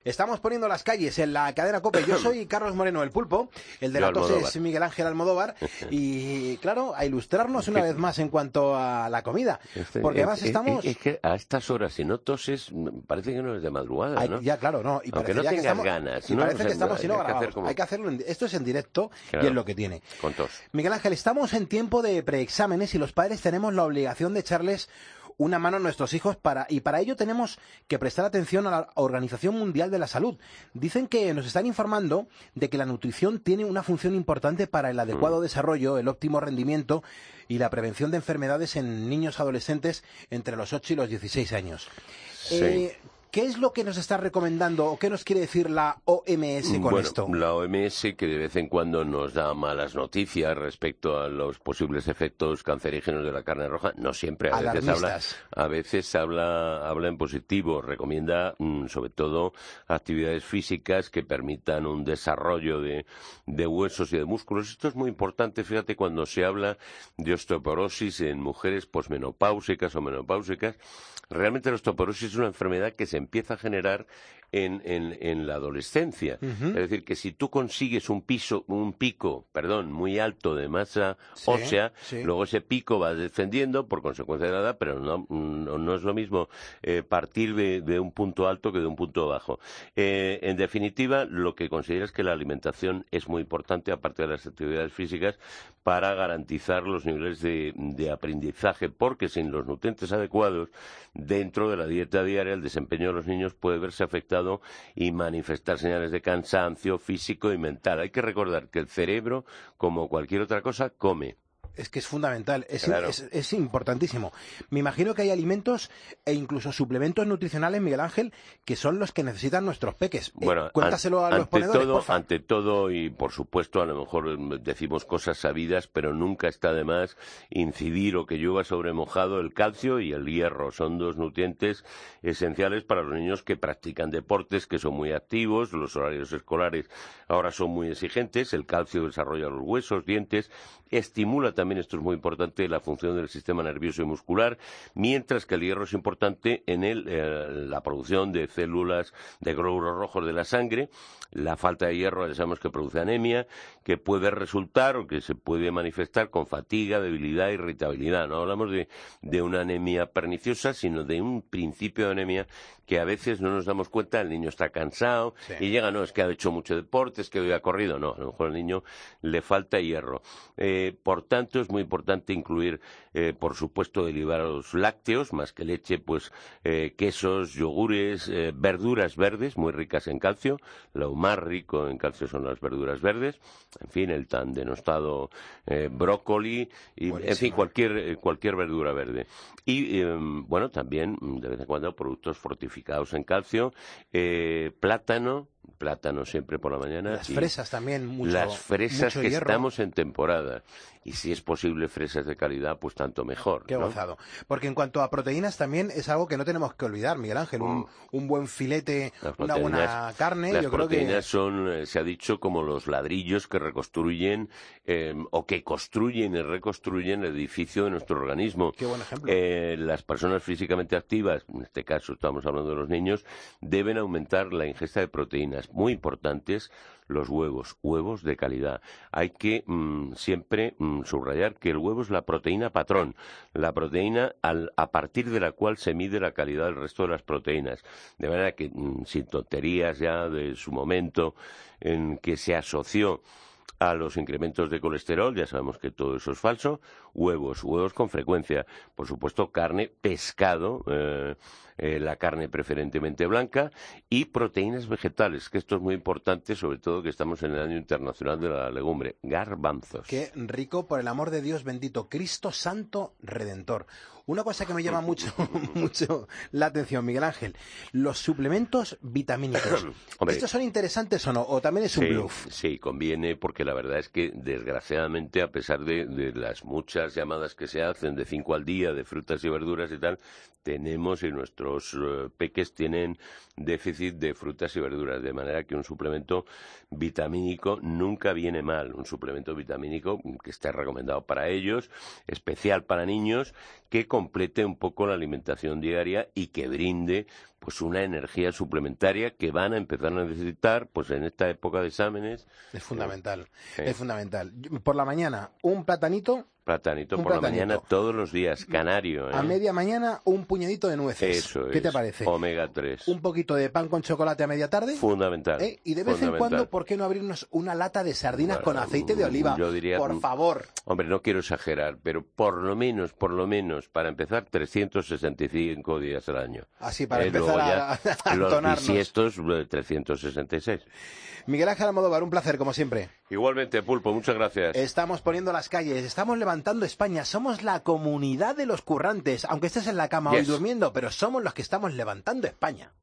Estamos poniendo las calles en la cadena COPE. Yo soy Carlos Moreno, el Pulpo. El de la tos es Miguel Ángel Almodóvar. Y claro, a ilustrarnos una vez más en cuanto a la comida. Porque además estamos... Es que a estas horas, si no toses, parece que no es de madrugada, ¿no? Ya, claro, no. Y aunque no tengas tengas ganas. Y ¿no? parece que estamos sin grabados. Como... Hay que hacerlo. Esto es en directo, claro, y es lo que tiene. Con tos. Miguel Ángel, estamos en tiempo de preexámenes y los padres tenemos la obligación de echarles una mano a nuestros hijos para ello tenemos que prestar atención a la Organización Mundial de la Salud. Dicen que nos están informando de que la nutrición tiene una función importante para el adecuado desarrollo, el óptimo rendimiento y la prevención de enfermedades en niños adolescentes entre los 8 y los 16 años. Sí. ¿Qué es lo que nos está recomendando o qué nos quiere decir la OMS con esto? La OMS, que de vez en cuando nos da malas noticias respecto a los posibles efectos cancerígenos de la carne roja, no siempre, a veces habla en positivo, recomienda sobre todo actividades físicas que permitan un desarrollo de huesos y de músculos. Esto es muy importante, fíjate, cuando se habla de osteoporosis en mujeres posmenopáusicas o menopáusicas. Realmente la osteoporosis es una enfermedad que se empieza a generar en la adolescencia. Es decir, que si tú consigues un pico muy alto de masa ósea, luego ese pico va descendiendo por consecuencia de la edad, pero no es lo mismo partir de un punto alto que de un punto bajo. En definitiva, lo que considera es que la alimentación es muy importante, aparte de las actividades físicas, para garantizar los niveles de aprendizaje, porque sin los nutrientes adecuados dentro de la dieta diaria el desempeño de los niños puede verse afectado y manifestar señales de cansancio físico y mental. Hay que recordar que el cerebro, como cualquier otra cosa, come. Es que es fundamental, Claro. es importantísimo. Me imagino que hay alimentos e incluso suplementos nutricionales, Miguel Ángel, que son los que necesitan nuestros peques. Bueno, cuéntaselo a los ponedores, por favor. Ante todo, y por supuesto, a lo mejor decimos cosas sabidas, pero nunca está de más incidir o que llueva sobre mojado el calcio y el hierro. Son dos nutrientes esenciales para los niños que practican deportes, que son muy activos. Los horarios escolares ahora son muy exigentes. El calcio desarrolla los huesos, dientes, estimula también, esto es muy importante, la función del sistema nervioso y muscular, mientras que el hierro es importante en la producción de células de glóbulos rojos de la sangre. La falta de hierro ya sabemos que produce anemia, que puede resultar o que se puede manifestar con fatiga, debilidad, irritabilidad. No hablamos de una anemia perniciosa, sino de un principio de anemia que a veces no nos damos cuenta. El niño está cansado y llega, no, es que ha hecho mucho deporte, es que hoy ha corrido. No, a lo mejor al niño le falta hierro. Por tanto, es muy importante incluir, por supuesto, derivados lácteos, más que leche, pues quesos, yogures, verduras verdes, muy ricas en calcio. Lo más rico en calcio son las verduras verdes. En fin, el tan denostado brócoli, y, en fin, cualquier verdura verde. Y, bueno, también, de vez en cuando, productos fortificados en calcio, plátano siempre por la mañana. Las fresas también, mucho Las fresas mucho que hierro. estamos en temporada. Y si es posible fresas de calidad, pues tanto mejor. Qué gozado. Porque en cuanto a proteínas también es algo que no tenemos que olvidar, Miguel Ángel. Un buen filete, una buena carne. Las yo creo proteínas que son, se ha dicho, como los ladrillos que reconstruyen o que construyen y reconstruyen el edificio de nuestro organismo. Qué buen ejemplo. Las personas físicamente activas, en este caso estamos hablando de los niños, deben aumentar la ingesta de proteínas. Muy importantes los huevos de calidad. Hay que siempre subrayar que el huevo es la proteína patrón, la proteína a partir de la cual se mide la calidad del resto de las proteínas. De manera que, sin tonterías ya de su momento en que se asoció a los incrementos de colesterol, ya sabemos que todo eso es falso. Huevos con frecuencia. Por supuesto, carne, pescado, la carne preferentemente blanca, y proteínas vegetales, que esto es muy importante, sobre todo que estamos en el Año Internacional de la Legumbre. Garbanzos. Qué rico, por el amor de Dios bendito, Cristo Santo Redentor. Una cosa que me llama mucho la atención, Miguel Ángel, los suplementos vitamínicos. Hombre, ¿Estos son interesantes o no? ¿O también es un bluff? Sí, conviene, porque la verdad es que, desgraciadamente, a pesar de las muchas estas llamadas que se hacen de 5 al día de frutas y verduras y tal, tenemos y nuestros peques tienen déficit de frutas y verduras, de manera que un suplemento vitamínico nunca viene mal, un suplemento vitamínico que esté recomendado para ellos, especial para niños, que complete un poco la alimentación diaria y que brinde pues una energía suplementaria que van a empezar a necesitar pues en esta época de exámenes. Es fundamental, es fundamental. Por la mañana, un platanito. Platanito por la mañana todos los días, canario. A media mañana, un puñadito de nueces. Eso ¿Qué es. te parece? Omega 3. Un poquito de pan con chocolate a media tarde. Fundamental. Y de vez en cuando, ¿por qué no abrirnos una lata de sardinas con aceite de oliva? Yo diría, por favor. Hombre, no quiero exagerar, pero por lo menos, para empezar, 365 días al año. Así, para empezar a los entonarnos. bisiestos, 366. Miguel Ángel Almodóvar, un placer, como siempre. Igualmente, Pulpo, muchas gracias. Estamos poniendo las calles, estamos levantando España, somos la comunidad de los currantes, aunque estés en la cama hoy durmiendo, pero somos los que estamos levantando España.